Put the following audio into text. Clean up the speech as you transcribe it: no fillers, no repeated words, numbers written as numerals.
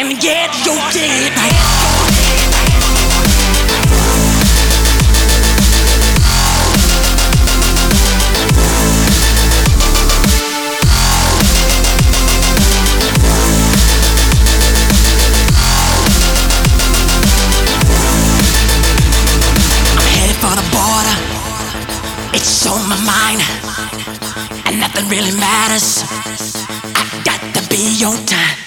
and get your dead. For the border, it's on my mind, and nothing really matters. I got to be on time.